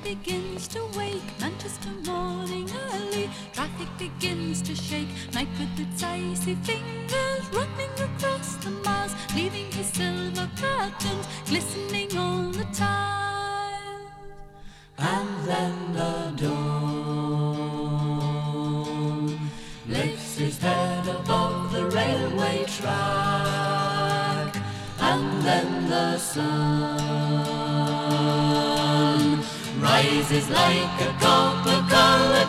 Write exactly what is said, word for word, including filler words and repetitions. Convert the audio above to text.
begins to wake. Manchester morning early, traffic begins to shake. Night with its icy fingers running across the miles, leaving his silver curtains glistening on the tiles. And then the dawn lifts his head above the railway track, and then the sun rises like a copper-coloured